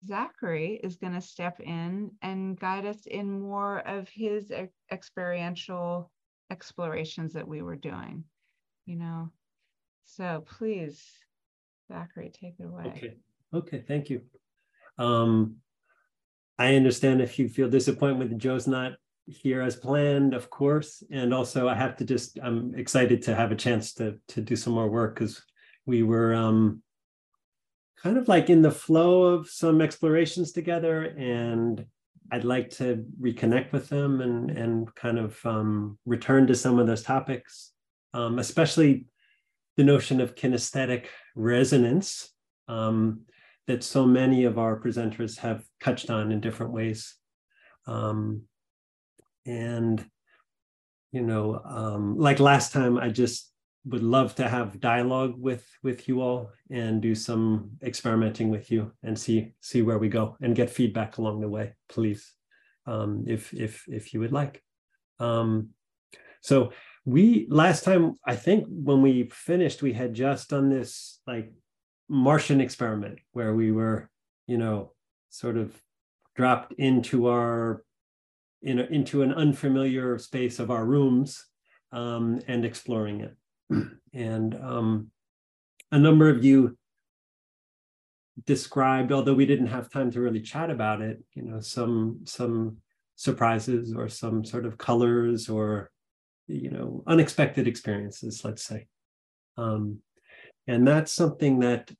Zachary is going to step in and guide us in more of his experiential explorations that we were doing, you know. So please, Zachary, take it away. Okay, thank you. I understand if you feel disappointment that Joe's not here as planned, of course. And also I have to I'm excited to have a chance to do some more work, because we were kind of like in the flow of some explorations together, and I'd like to reconnect with them and kind of return to some of those topics, especially the notion of kinesthetic resonance that so many of our presenters have touched on in different ways. And, you know, like last time, I just would love to have dialogue with you all and do some experimenting with you and see where we go and get feedback along the way, please, if you would like. So last time, I think when we finished, we had just done this like Martian experiment where we were, you know, sort of dropped into into an unfamiliar space of our rooms and exploring it. And a number of you described, although we didn't have time to really chat about it, you know, some surprises or some sort of colors or, you know, unexpected experiences, let's say. And that's something that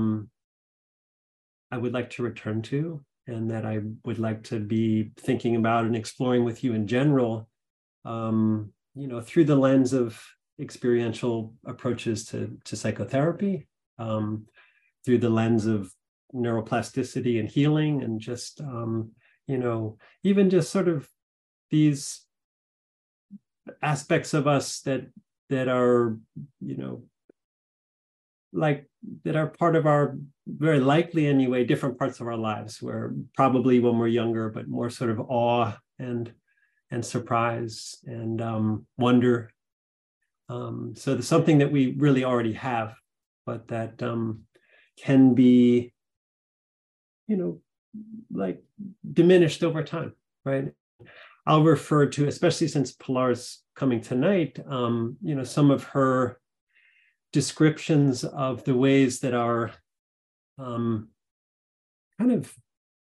I would like to return to, and that I would like to be thinking about and exploring with you in general, you know, through the lens of experiential approaches to psychotherapy, through the lens of neuroplasticity and healing, and just, you know, even just sort of these aspects of us that are, you know, like that are part of our, very likely anyway, different parts of our lives, where probably when we're younger, but more sort of awe and surprise and wonder. So there's something that we really already have, but that can be, you know, like diminished over time, right? I'll refer to, especially since Pilar's coming tonight, you know, some of her descriptions of the ways that our kind of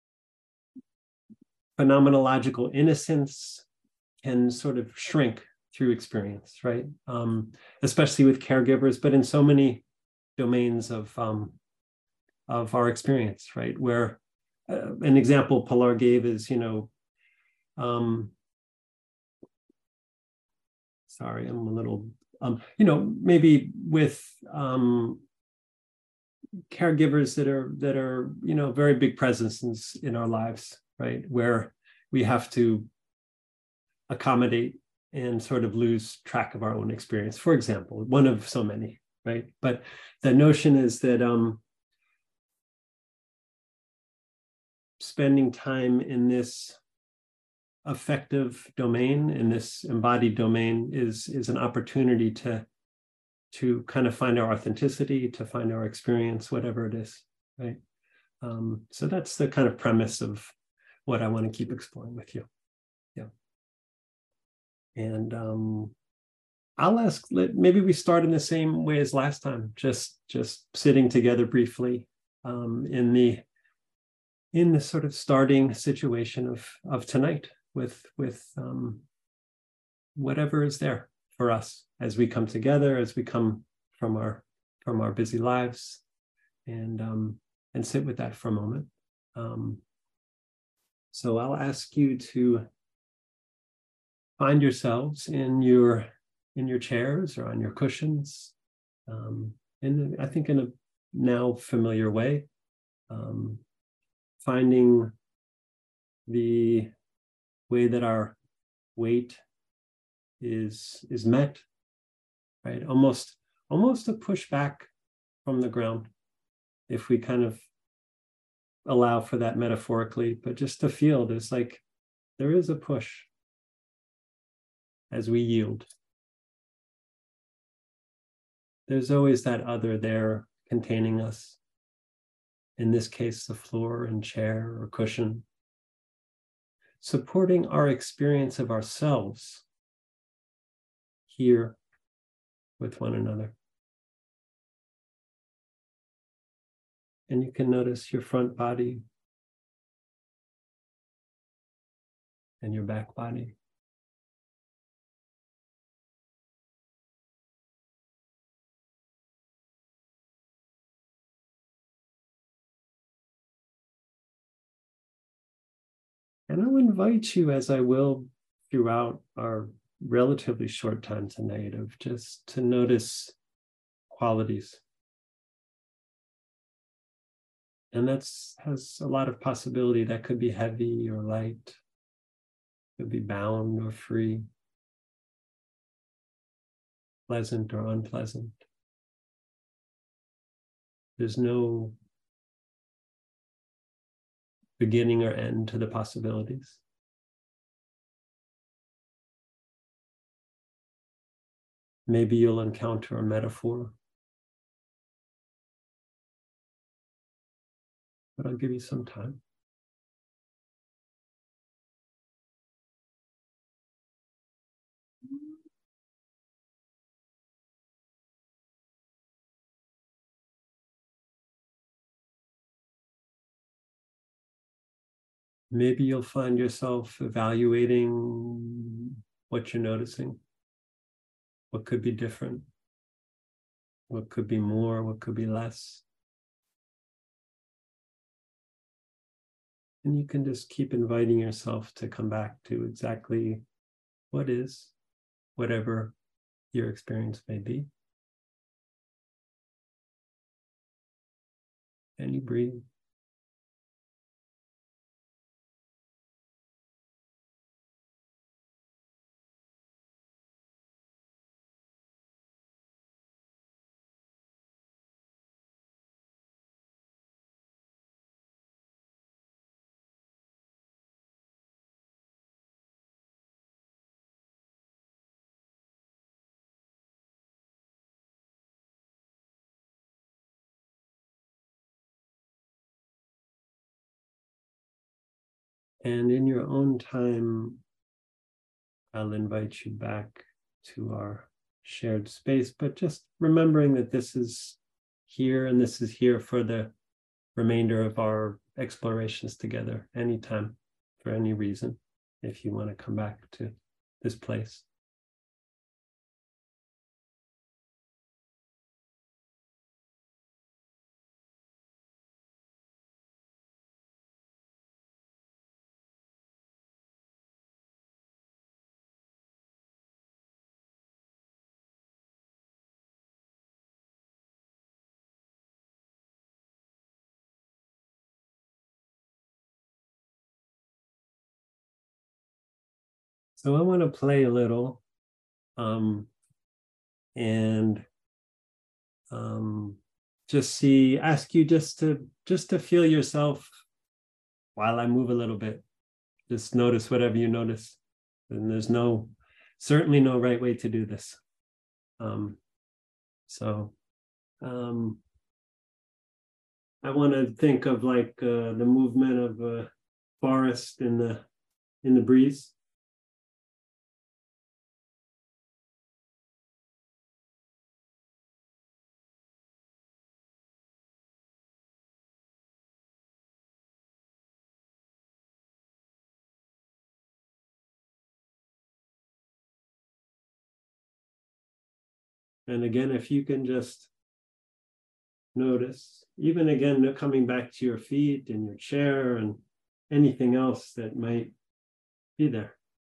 phenomenological innocence can sort of shrink through experience, right? Especially with caregivers, but in so many domains of our experience, right? Where an example Pilar gave is, you know, sorry, I'm a little, you know, maybe with caregivers that are, you know, very big presences in our lives, right? Where we have to accommodate and sort of lose track of our own experience, for example, one of so many, right? But the notion is that spending time in this affective domain, in this embodied domain, is an opportunity to kind of find our authenticity, to find our experience, whatever it is, right? So that's the kind of premise of what I want to keep exploring with you. Yeah. And I'll ask, maybe we start in the same way as last time, just sitting together briefly in the sort of starting situation of tonight with whatever is there for us as we come together, as we come from our busy lives, and sit with that for a moment. So I'll ask you to find yourselves in your chairs or on your cushions, I think in a now familiar way, finding the way that our weight is met, right? Almost a push back from the ground, if we kind of allow for that metaphorically, but just to feel there is a push as we yield. There's always that other there containing us, in this case, the floor and chair or cushion, supporting our experience of ourselves here with one another. And you can notice your front body and your back body. And I'll invite you, as I will throughout our relatively short time tonight, of just to notice qualities. And that's has a lot of possibility. That could be heavy or light, could be bound or free, pleasant or unpleasant. There's no beginning or end to the possibilities. Maybe you'll encounter a metaphor, but I'll give you some time. Maybe you'll find yourself evaluating what you're noticing, what could be different, what could be more, what could be less. And you can just keep inviting yourself to come back to exactly what is, whatever your experience may be. And you breathe. And in your own time, I'll invite you back to our shared space, but just remembering that this is here and this is here for the remainder of our explorations together, anytime, for any reason, if you want to come back to this place. So I want to play a little and ask you just to feel yourself while I move a little bit. Just notice whatever you notice. And there's certainly no right way to do this. I want to think of like the movement of a forest in the breeze. And again, if you can just notice, even again, coming back to your feet and your chair and anything else that might be there.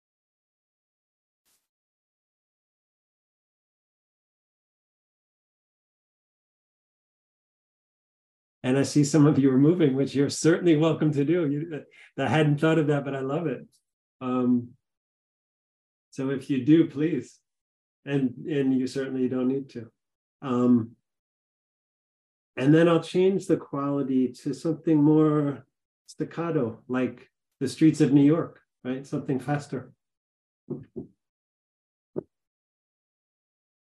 And I see some of you are moving, which you're certainly welcome to do. I hadn't thought of that, but I love it. So if you do, please. And you certainly don't need to. And then I'll change the quality to something more staccato, like the streets of New York, right? Something faster.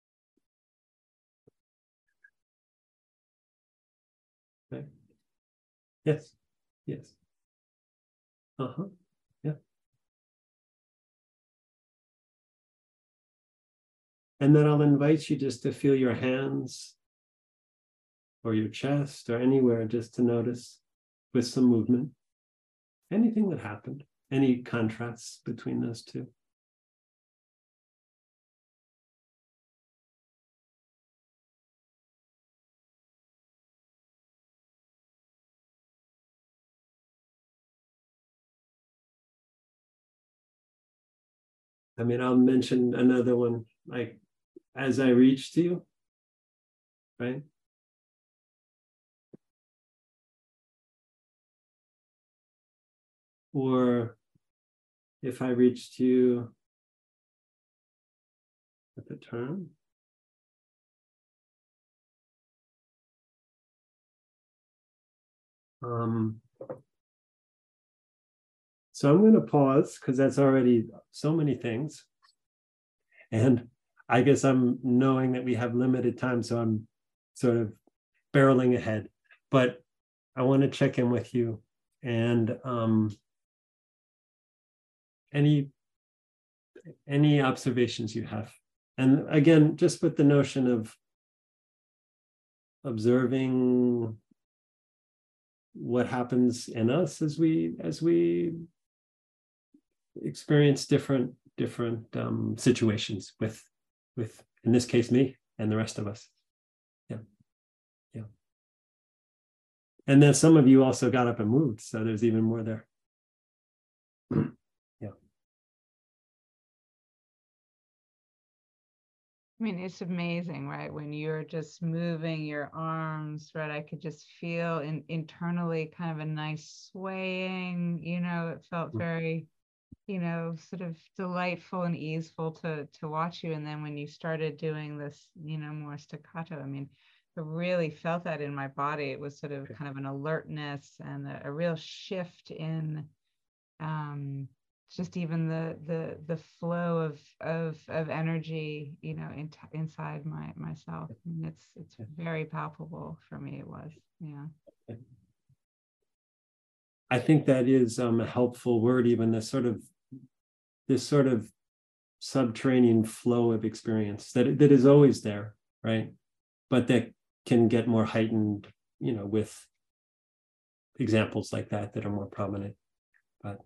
Okay. Yes. Yes. Uh-huh. Yeah. And then I'll invite you just to feel your hands or your chest or anywhere, just to notice with some movement, anything that happened, any contrasts between those two. I mean, I'll mention another one, like as I reach to you, right? Or if I reach to you at the turn. So I'm going to pause because that's already so many things. And I guess I'm knowing that we have limited time, so I'm sort of barreling ahead. But I want to check in with you and any observations you have. And again, just with the notion of observing what happens in us as we experience different situations with in this case me and the rest of us. Yeah. And then some of you also got up and moved, so there's even more there. Yeah. I mean, it's amazing, right? When you're just moving your arms, right? I could just feel internally kind of a nice swaying, it felt very, sort of delightful and easeful to watch you. And then when you started doing this, more staccato, I mean, I really felt that in my body. It was sort of kind of an alertness and a real shift in just even the flow of energy, inside myself. I mean, it's very palpable for me. It was, yeah. I think that is a helpful word, even this sort of subterranean flow of experience that is always there, right? But that can get more heightened, with examples like that are more prominent. But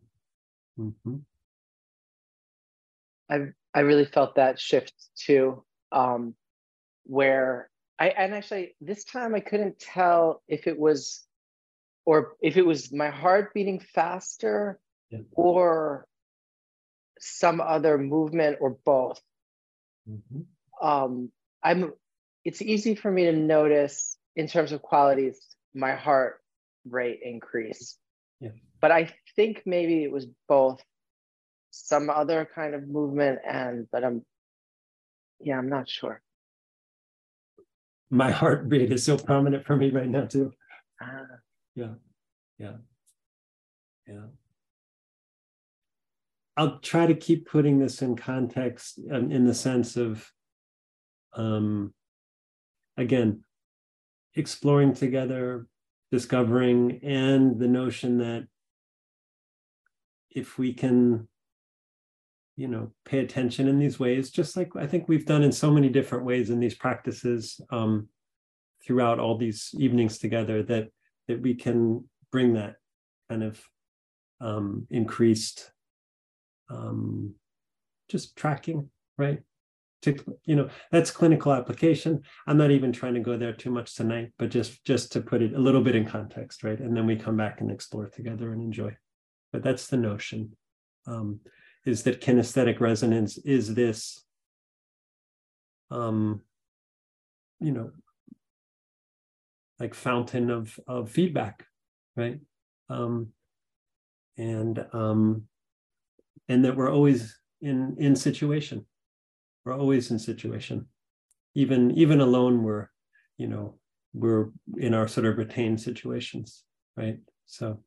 I really felt that shift too, where and actually this time I couldn't tell if it was my heart beating faster, yeah, or some other movement, or both. It's easy for me to notice in terms of qualities my heart rate increase. Yeah. But I think maybe it was both, some other kind of movement, but I'm not sure. My heart rate is so prominent for me right now too. Yeah. I'll try to keep putting this in context, in the sense of, again, exploring together, discovering, and the notion that if we can, pay attention in these ways, just like I think we've done in so many different ways in these practices, throughout all these evenings together, that we can bring that kind of increased just tracking, right? That's clinical application. I'm not even trying to go there too much tonight, but just to put it a little bit in context, right? And then we come back and explore together and enjoy. But that's the notion, is that kinesthetic resonance is this, like fountain of feedback, right? And that we're always in situation. We're always in situation. Even alone, we're in our sort of retained situations, right? So,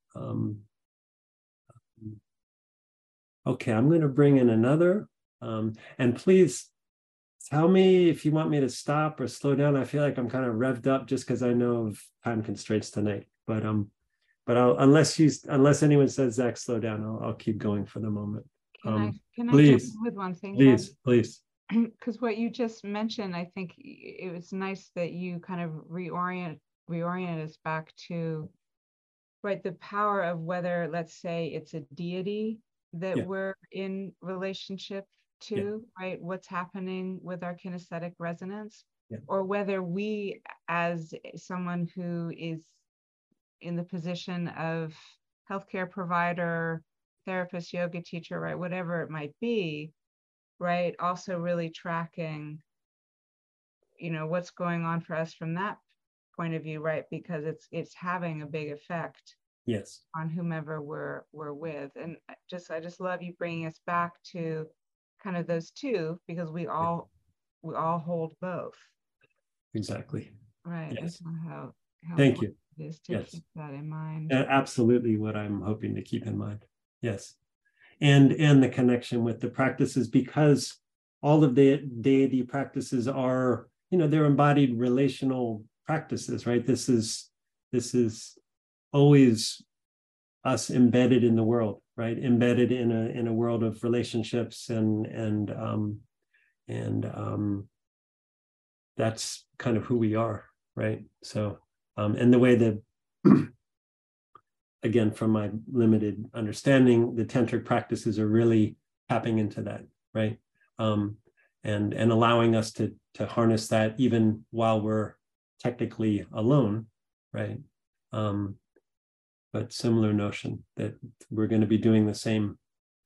okay, I'm going to bring in another, and please tell me if you want me to stop or slow down. I feel like I'm kind of revved up just because I know of time constraints tonight, but but unless anyone says, Zach, slow down, I'll keep going for the moment. Can I jump Please, in with one thing? please. Because what you just mentioned, I think it was nice that you kind of reorient us back to, right, the power of whether, let's say, it's a deity that we're in relationship to, right? What's happening with our kinesthetic resonance, or whether we, as someone who is in the position of healthcare provider, therapist, yoga teacher, right, whatever it might be, right, also really tracking, what's going on for us from that point of view, right, because it's having a big effect on whomever we're with. And I just love you bringing us back to kind of those two, because we all hold both. Exactly. Right. Yes. And how Thank you. it is to keep that in mind. Absolutely what I'm hoping to keep in mind. Yes. And the connection with the practices, because all of the deity practices are, they're embodied relational practices, right? This is always us embedded in the world, right? Embedded in a world of relationships, and that's kind of who we are, right? So, and the way that, again, from my limited understanding, the tantric practices are really tapping into that, right? And allowing us to harness that even while we're technically alone, right? But similar notion that we're going to be doing the same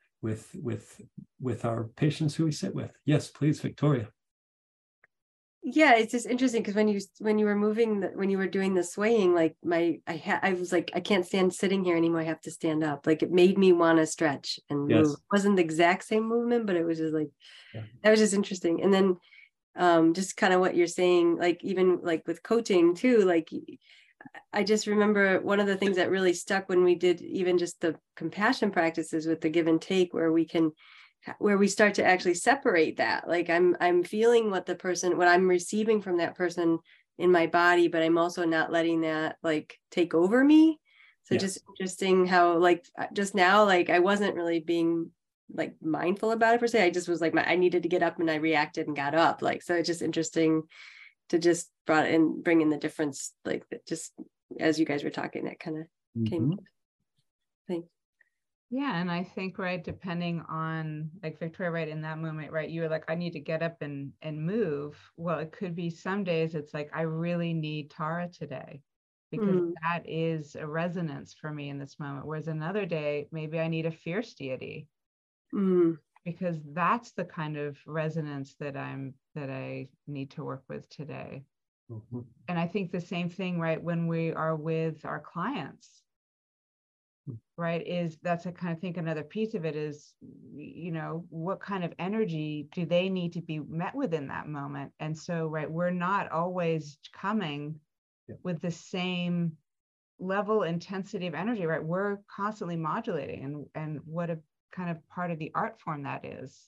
with our patients who we sit with. Yes, please, Victoria. Yeah, it's just interesting because when you were when you were doing the swaying, like I was like, I can't stand sitting here anymore. I have to stand up. Like, it made me want to stretch and move. It wasn't the exact same movement, but it was just like, that was just interesting. And then just kind of what you're saying, like even like with coaching too, like I just remember one of the things that really stuck when we did even just the compassion practices with the give and take, where we start to actually separate that. Like I'm feeling what I'm receiving from that person in my body, but I'm also not letting that like take over me. So just interesting how like just now, like I wasn't really being like mindful about it per se. I just was like, I needed to get up and I reacted and got up. Like, so it's just interesting to just bring in the difference, like just as you guys were talking, that kind of came. Thanks. Yeah, and I think, right, depending on, like Victoria, right, in that moment, right, you were like, I need to get up and move. Well, it could be some days it's like, I really need Tara today, because that is a resonance for me in this moment. Whereas another day, maybe I need a fierce deity, because that's the kind of resonance that I need to work with today. And I think the same thing, right, when we are with our clients, right, that's a kind of think another piece of it is, what kind of energy do they need to be met with in that moment? And so, right, we're not always coming with the same level intensity of energy, right? We're constantly modulating, and what a kind of part of the art form that is.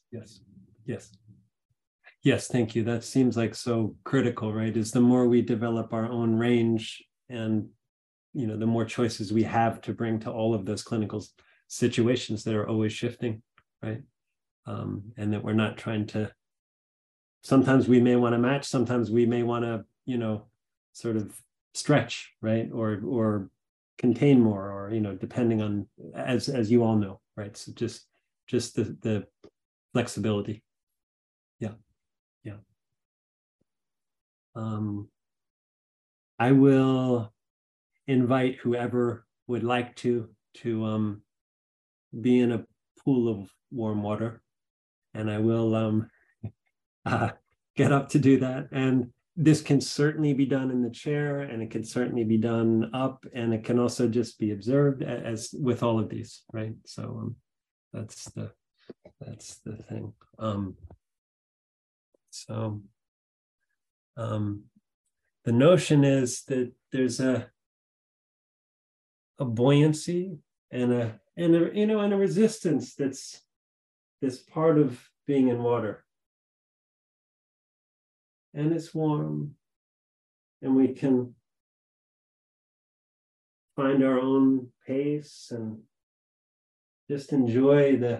Yes, thank you. That seems like so critical, right? Is the more we develop our own range, and the more choices we have to bring to all of those clinical situations that are always shifting, right? And that we're not trying to, sometimes we may want to match, sometimes we may want to, sort of stretch, right? Or contain more, or, depending on, as you all know, right? So just the flexibility. I will invite whoever would like to be in a pool of warm water, and I will get up to do that. And this can certainly be done in the chair, and it can certainly be done up, and it can also just be observed, as with all of these, right? So that's the thing. The notion is that there's a buoyancy and a resistance that's part of being in water, and it's warm, and we can find our own pace and just enjoy the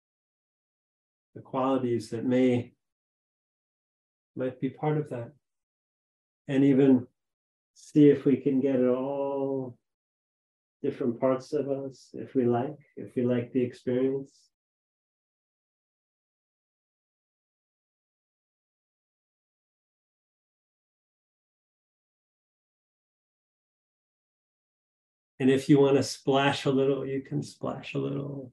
qualities that might be part of that. And even see if we can get it all different parts of us, if we like the experience. And if you want to splash a little, you can splash a little.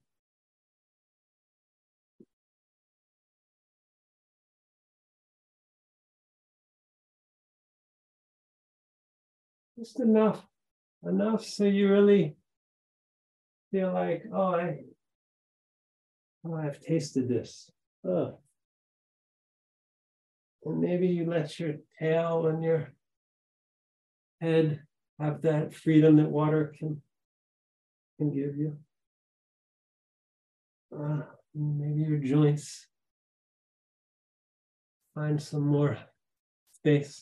Just enough so you really feel like, I've tasted this. Oh. And maybe you let your tail and your head have that freedom that water can give you. Maybe your joints find some more space.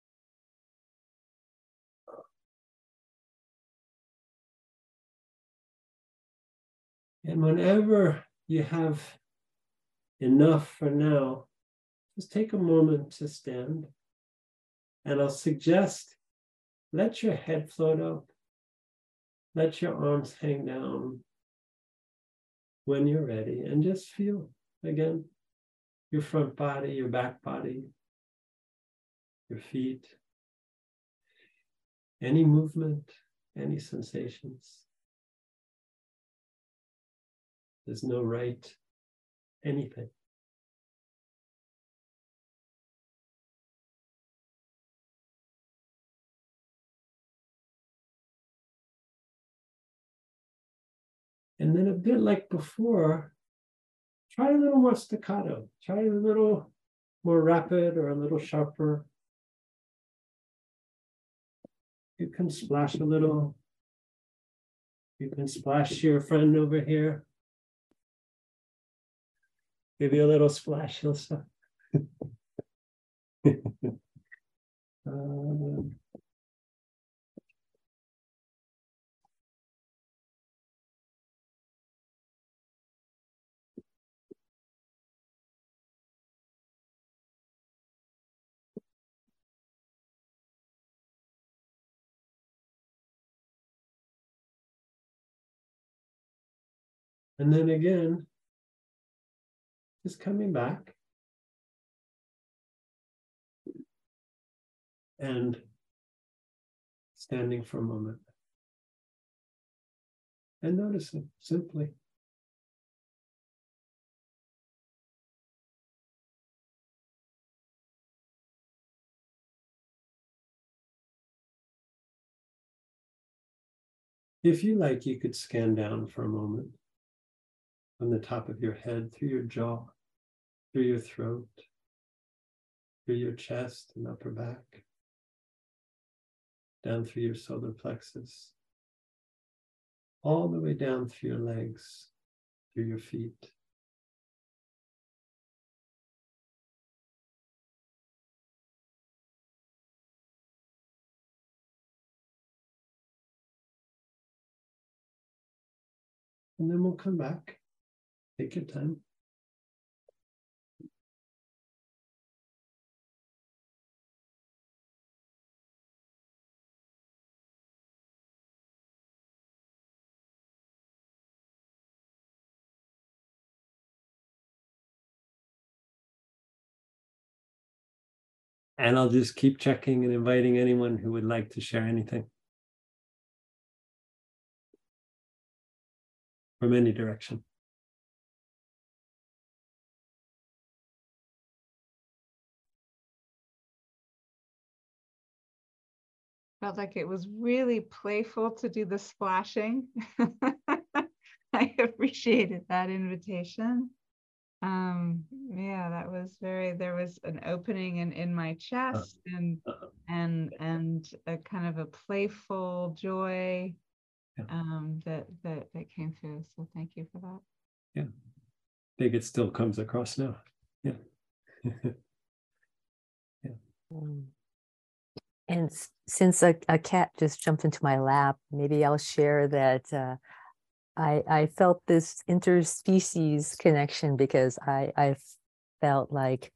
And whenever you have enough for now, just take a moment to stand. And I'll suggest, let your head float up. Let your arms hang down when you're ready. And just feel, again, your front body, your back body, your feet. Any movement, any sensations. There's no right, anything. And then a bit like before, try a little more staccato. Try a little more rapid or a little sharper. You can splash a little. You can splash your friend over here. Give you a little splash, he'll stop. And then again, just coming back and standing for a moment and noticing simply. If you like, you could scan down for a moment from the top of your head, through your jaw, through your throat, through your chest and upper back, down through your solar plexus, all the way down through your legs, through your feet. And then we'll come back. Take your time. And I'll just keep checking and inviting anyone who would like to share anything from any direction. Felt like it was really playful to do the splashing. I appreciated that invitation. Yeah, that was there was an opening in my chest and a kind of a playful joy that came through. So thank you for that. Yeah, I think it still comes across now. Yeah. Yeah. And since a cat just jumped into my lap, maybe I'll share that I felt this interspecies connection because I felt like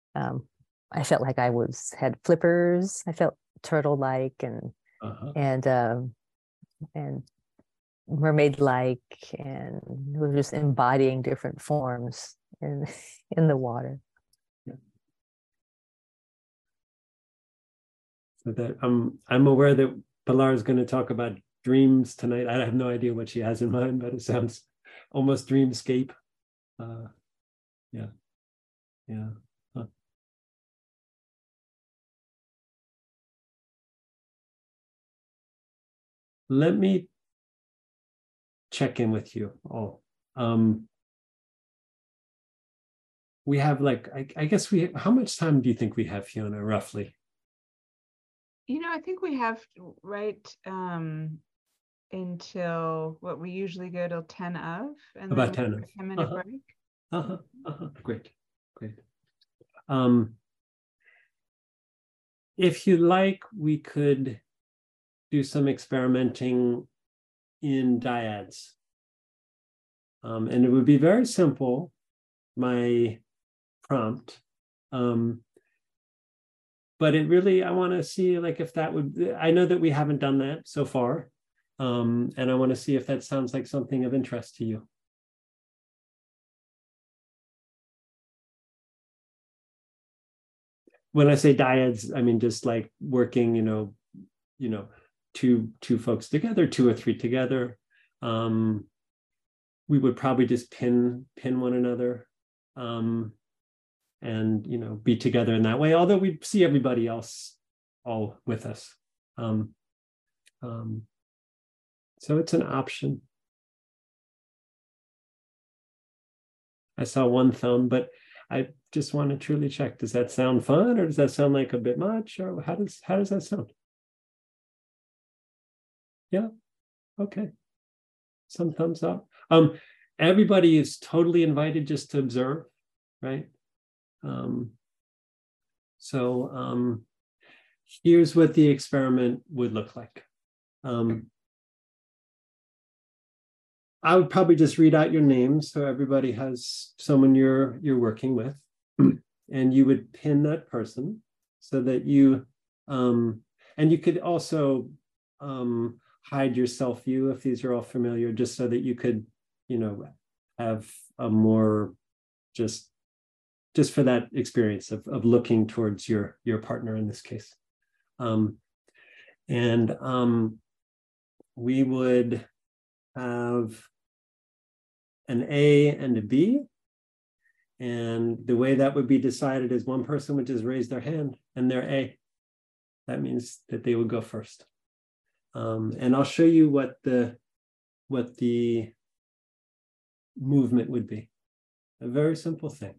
I had flippers. I felt turtle-like and and mermaid-like, and we're just embodying different forms in the water. Yeah. So that I'm aware that Pilar is going to talk about dreams tonight. I have no idea what she has in mind, but it sounds almost dreamscape. Yeah. Huh. Let me check in with you all. We have I guess how much time do you think we have, Fiona, roughly? I think we have until what we usually go till 10 of, and about then 10 of. a 10-minute break. Great. If you like, we could do some experimenting in dyads. And it would be very simple, my prompt. But it really, I want to see if that would, I know that we haven't done that so far. And I want to see if that sounds like something of interest to you. When I say dyads, I mean just like working, two folks together, 2 or 3 together. We would probably just pin one another, and be together in that way. Although we see everybody else all with us, so it's an option. I saw one thumb, but I just want to truly check. Does that sound fun, or does that sound like a bit much, or how does that sound? Yeah. Okay. Some thumbs up. Everybody is totally invited just to observe, right? So here's what the experiment would look like. I would probably just read out your names so everybody has someone you're working with, and you would pin that person so that you, and you could also hide your self view if these are all familiar, just so that you could, have a more just for that experience of looking towards your partner in this case. We would have an A and a B. And the way that would be decided is one person would just raise their hand and they're A. That means that they would go first. And I'll show you what the movement would be. A very simple thing.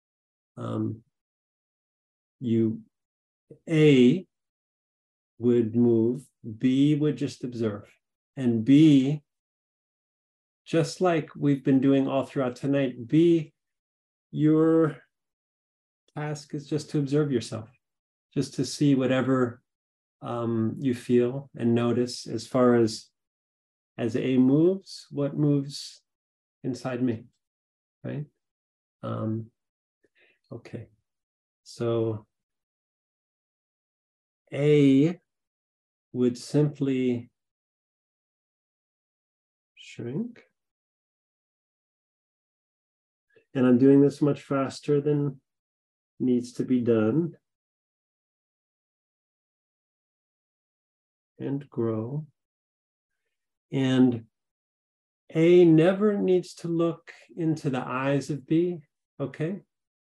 A would move, B would just observe. And B, just like we've been doing all throughout tonight, B, your task is just to observe yourself, just to see whatever you feel and notice as far as A moves, what moves inside me, right? Okay, so A would simply shrink. And I'm doing this much faster than needs to be done. And grow. And A never needs to look into the eyes of B, okay?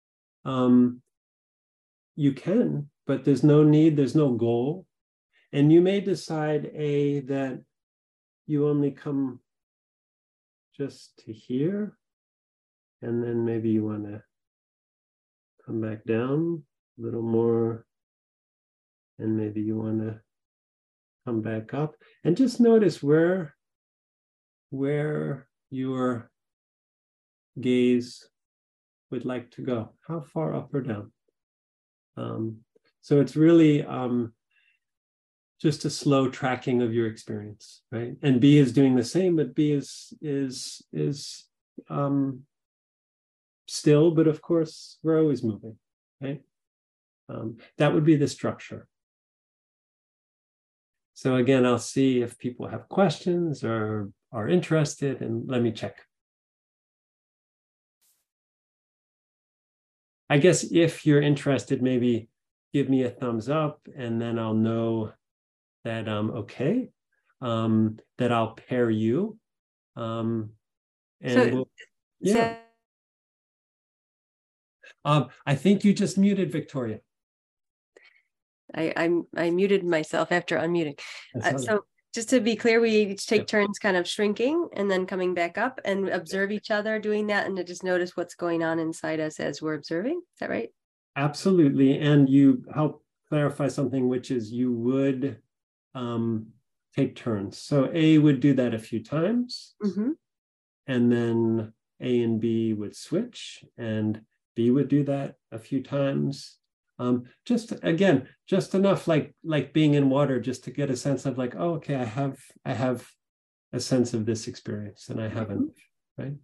You can, but there's no need, there's no goal. And you may decide, A, that you only come just to here, and then maybe you want to come back down a little more, and maybe you want to come back up, and just notice where your gaze would like to go. How far up or down? So it's really just a slow tracking of your experience, right? And B is doing the same, but B is still, but of course we're always moving, right? That would be the structure. So again, I'll see if people have questions or are interested, and let me check. I guess if you're interested, maybe give me a thumbs up, and then I'll know that okay, that I'll pair you. And So, yeah. I think you just muted Victoria. I muted myself after unmuting. So just to be clear, we each take turns kind of shrinking and then coming back up and observe each other doing that, and to just notice what's going on inside us as we're observing. Is that right? Absolutely. And you help clarify something, which is you would take turns. So A would do that a few times, and then A and B would switch, and B would do that a few times. Just again, just enough like being in water, just to get a sense of like, oh, okay, I have a sense of this experience, and I haven't, right?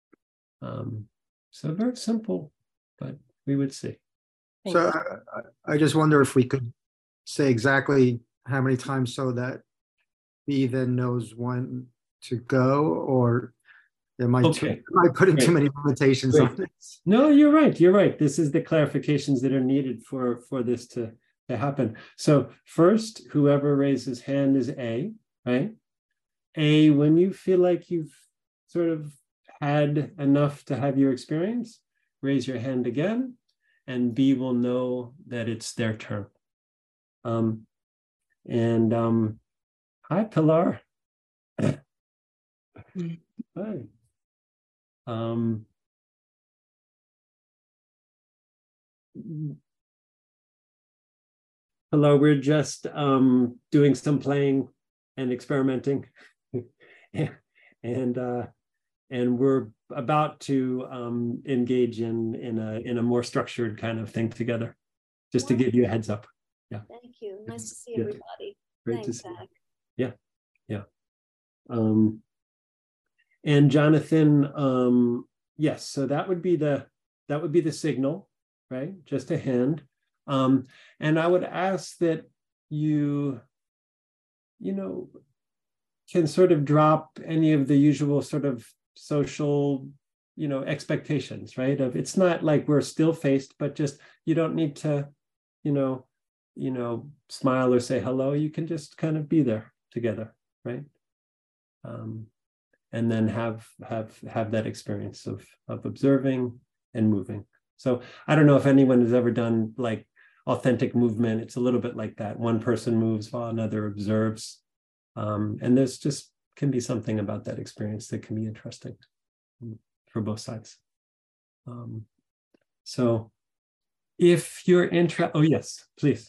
So very simple, but we would see. So I just wonder if we could say exactly how many times so that B then knows when to go, or there might put in too many limitations on this. No, you're right. You're right. This is the clarifications that are needed for this to happen. So first, whoever raises hand is A, right? A, when you feel like you've sort of had enough to have your experience, raise your hand again, and B will know that it's their turn. Hi, Pilar. Hi. Hello, we're just doing some playing and experimenting, and we're about to engage in a more structured kind of thing together, just to give you a heads up. Yeah. Thank you. Nice to see everybody. Great to see you. Yeah, yeah. And Jonathan, yes, so that would be the signal, right? Just a hand. And I would ask that you can sort of drop any of the usual sort of social, expectations, right? Of it's not like we're still faced, but just you don't need to, smile or say hello. You can just kind of be there together, right? And then have that experience of observing and moving. So I don't know if anyone has ever done like authentic movement. It's a little bit like that. One person moves while another observes. And there's just can be something about that experience that can be interesting for both sides. So if you're interested, oh yes, please.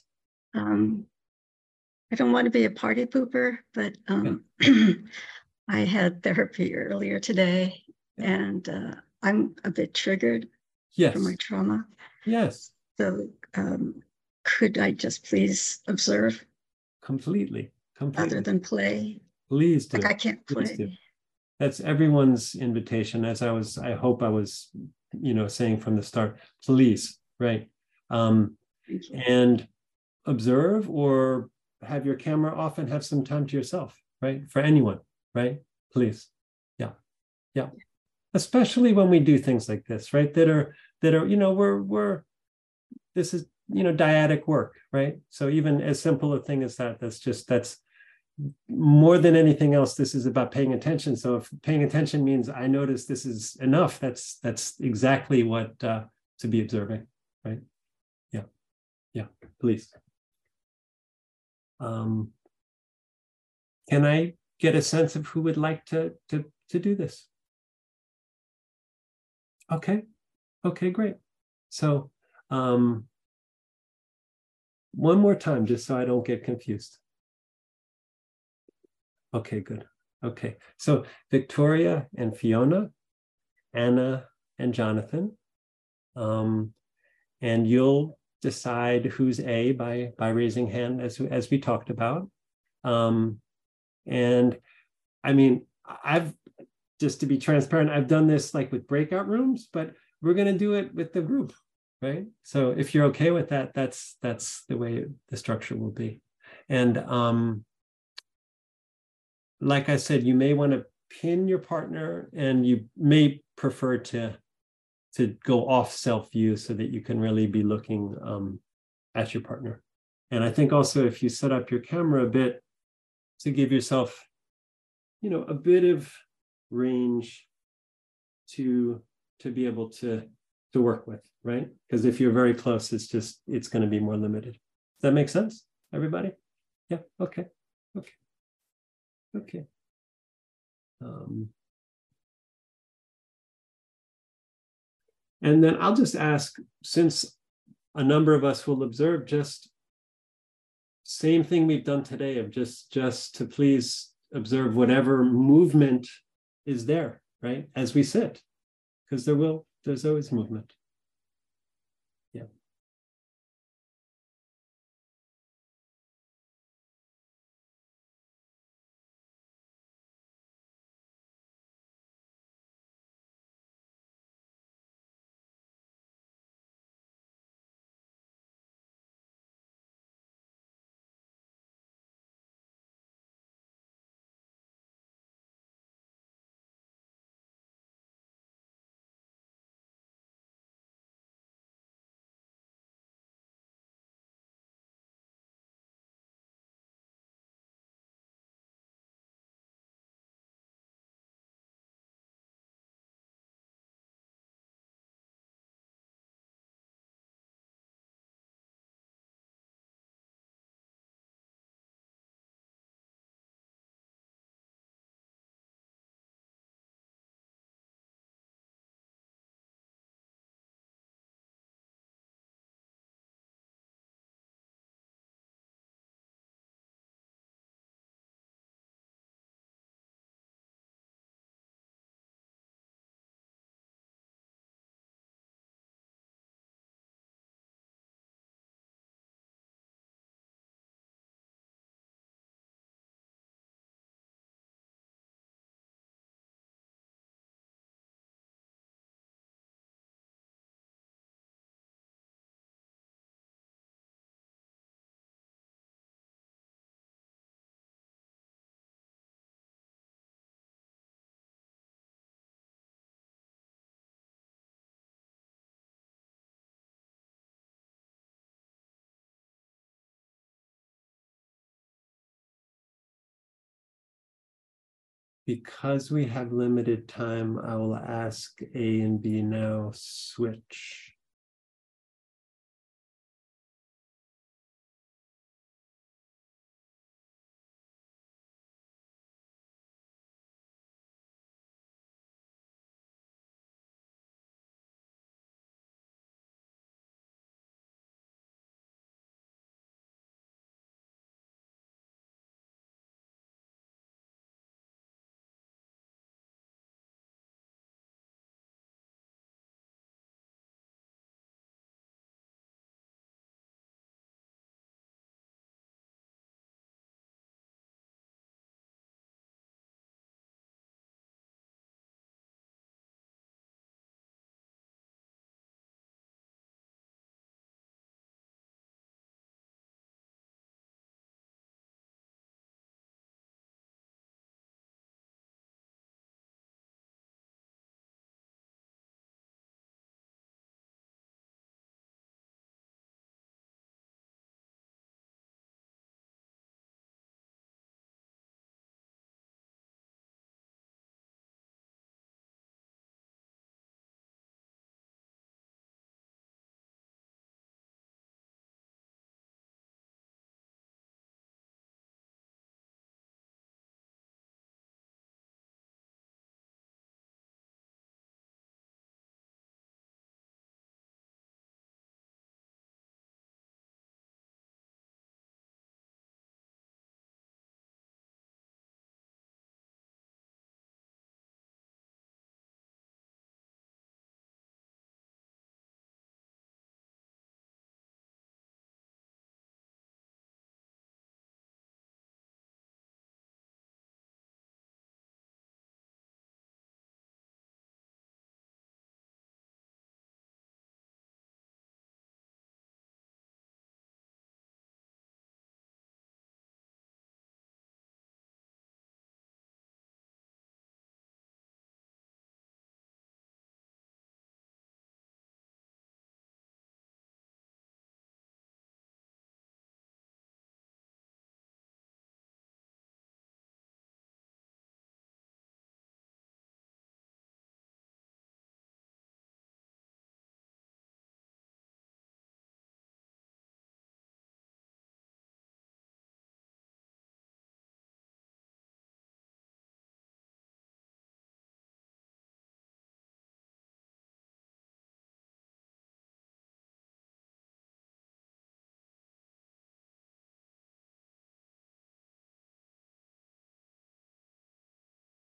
I don't want to be a party pooper, but I had therapy earlier today, and I'm a bit triggered from my trauma. Yes. So could I just please observe? Completely. Rather than play? Please do. Like I can't play. That's everyone's invitation, as I hope I was, saying from the start, please, right? And observe or have your camera off and have some time to yourself, right? For anyone, right? Please. Yeah. Yeah. Especially when we do things like this, right? That are, we're this is, dyadic work, right? So even as simple a thing as that, that's more than anything else, this is about paying attention. So if paying attention means I notice this is enough, that's exactly what to be observing, right? Yeah. Yeah, please. Can I get a sense of who would like to do this? Okay, great. So one more time, just so I don't get confused. Okay, good. Okay, so Victoria and Fiona, Anna and Jonathan, and you'll decide who's A by raising hand as we talked about. And I mean, I've, just to be transparent, I've done this like with breakout rooms, but we're going to do it with the group, right? So if you're okay with that, that's the way the structure will be. And like I said, you may want to pin your partner, and you may prefer to go off self view so that you can really be looking at your partner. And I think also if you set up your camera a bit to give yourself, you know, a bit of range to be able to work with, right? Because if you're very close, it's going to be more limited. Does that make sense, everybody? Yeah. Okay. And then I'll just ask, since a number of us will observe, just same thing we've done today, of just to please observe whatever movement is there, right, as we sit, because there's always movement. Yeah. Because we have limited time, I will ask A and B now switch.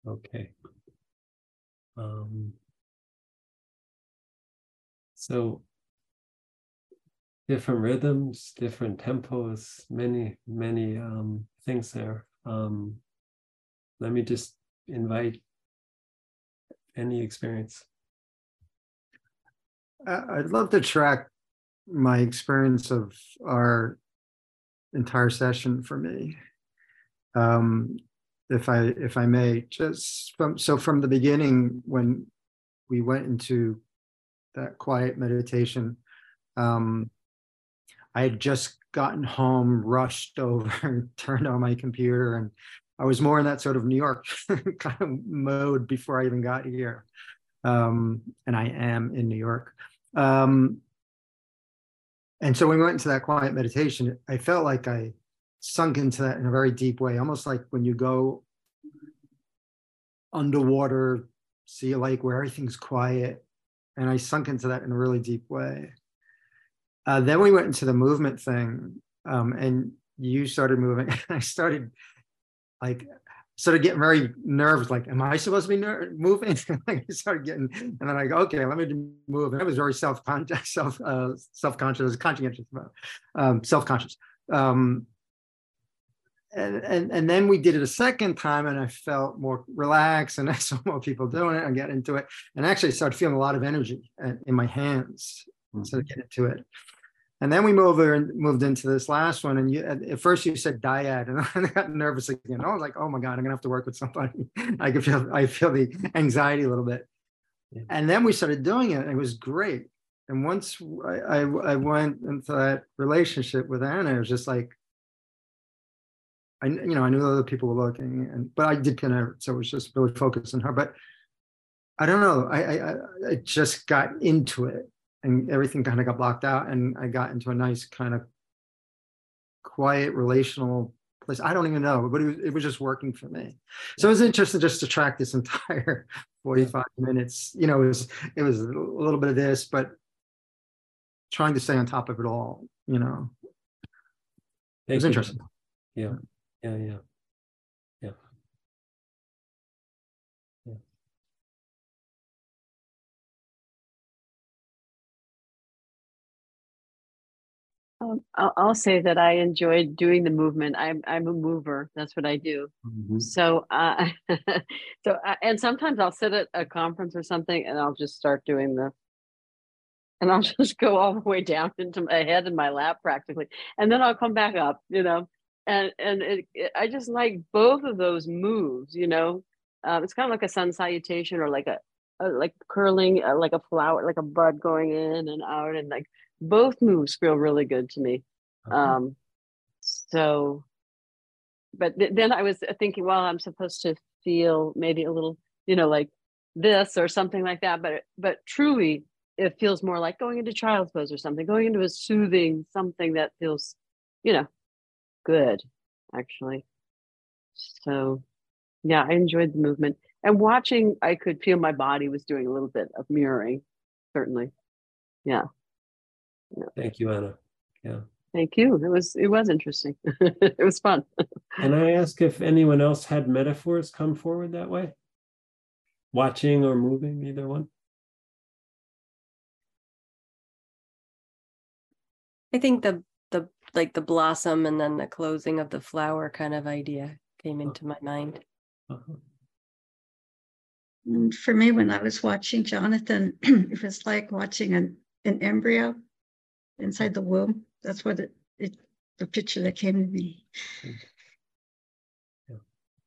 Okay. So different rhythms, different tempos, many things there. Let me just invite any experience. I'd love to track my experience of our entire session for me. If I may, just from the beginning, when we went into that quiet meditation, I had just gotten home, rushed over, and turned on my computer, and I was more in that sort of New York kind of mode before I even got here. And I am in New York. And so when we went into that quiet meditation, I felt like I sunk into that in a very deep way, almost like when you go underwater, see a lake where everything's quiet. And I sunk into that in a really deep way. Then we went into the movement thing, and you started moving. I started getting very nervous, like, am I supposed to be moving? I started getting, and then I go, okay, let me move. And I was very self-conscious, conscientious about self-conscious. And then we did it a second time, and I felt more relaxed, and I saw more people doing it. I got into it, and actually I started feeling a lot of energy in my hands. So to get into it. And then we moved into this last one. And at first you said dyad, and I got nervous again. I was like, oh my God, I'm gonna have to work with somebody. I feel the anxiety a little bit. Yeah. And then we started doing it, and it was great. And once I went into that relationship with Anna, it was just like, I knew other people were looking, but I did connect, so it was just really focused on her. But I don't know, I just got into it, and everything kind of got blocked out, and I got into a nice kind of quiet relational place. I don't even know, but it was just working for me. So it was interesting just to track this entire 45 minutes. It was a little bit of this, but trying to stay on top of it all. It was interesting. Yeah. I'll say that I enjoyed doing the movement. I'm a mover. That's what I do. Mm-hmm. So, and sometimes I'll sit at a conference or something, and I'll just start doing and I'll just go all the way down into my head in my lap practically, and then I'll come back up. I just like both of those moves. It's kind of like a sun salutation, or like like curling, like a flower, like a bud going in and out, and like. Both moves feel really good to me. Okay. But then I was thinking, well, I'm supposed to feel maybe a little, like this or something like that. But truly, it feels more like going into child's pose or something, going into a soothing something that feels, good, actually. So, yeah, I enjoyed the movement. And watching, I could feel my body was doing a little bit of mirroring, certainly. Yeah. Thank you, Anna. Yeah. Thank you. It was interesting. It was fun. Can I ask if anyone else had metaphors come forward that way? Watching or moving, either one? I think the blossom and then the closing of the flower kind of idea came into my mind. Uh-huh. And for me, when I was watching Jonathan, it was like watching an embryo inside the womb. That's what the picture that came to me. Yeah.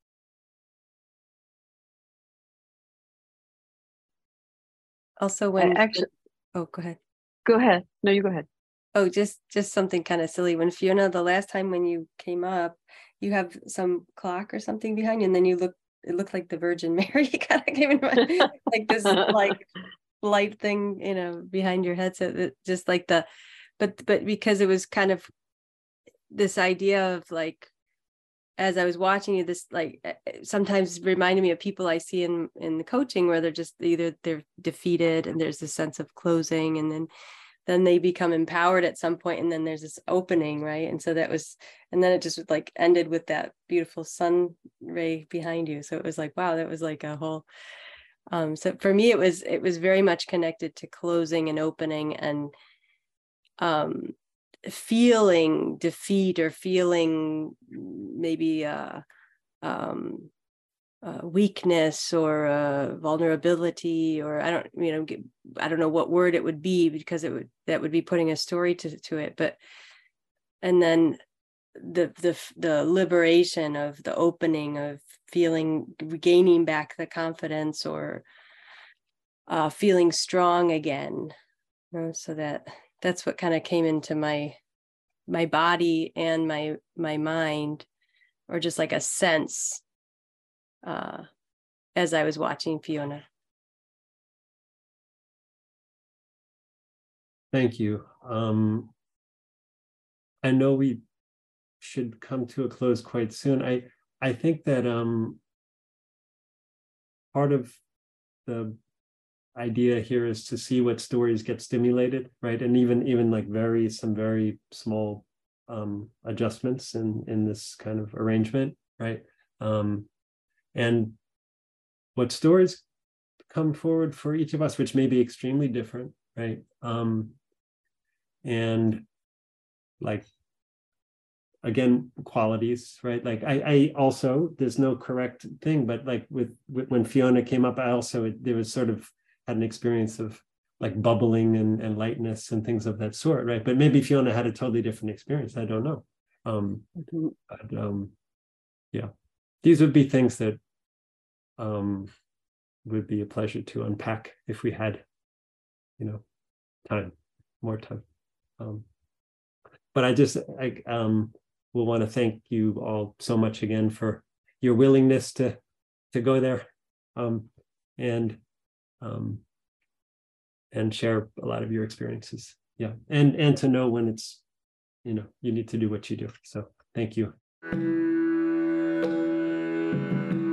Also, when go ahead. Go ahead. No, you go ahead. Oh, just something kind of silly. When Fiona, the last time when you came up, you have some clock or something behind you, and then it looked like the Virgin Mary kind of came in my, like this like light thing, behind your head. So it, just like but because it was kind of this idea of like, as I was watching you, this like sometimes reminded me of people I see in the coaching where they're just they're defeated and there's this sense of closing, and then then they become empowered at some point, and then there's this opening, right? And so that was, and then it just like ended with that beautiful sun ray behind you. So it was like, wow, that was like a whole, so for me, it was very much connected to closing and opening, and feeling defeat, or feeling maybe weakness, or vulnerability, or I don't know what word it would be, because that would be putting a story to it. But and then the liberation of the opening, of feeling, regaining back the confidence, or feeling strong again. So that's what kind of came into my body and my mind, or just like a sense as I was watching Fiona. Thank you. I know we should come to a close quite soon. I think that part of the idea here is to see what stories get stimulated, right? And even like some very small adjustments in this kind of arrangement, right? And what stories come forward for each of us, which may be extremely different, right? And like, again, qualities, right? Like I also, there's no correct thing, but like with when Fiona came up, there was sort of had an experience of like bubbling and lightness and things of that sort, right? But maybe Fiona had a totally different experience. I don't know. Yeah, these would be things that would be a pleasure to unpack if we had, more time. But will want to thank you all so much again for your willingness to go there, and share a lot of your experiences. Yeah, and to know when it's, you need to do what you do. So thank you.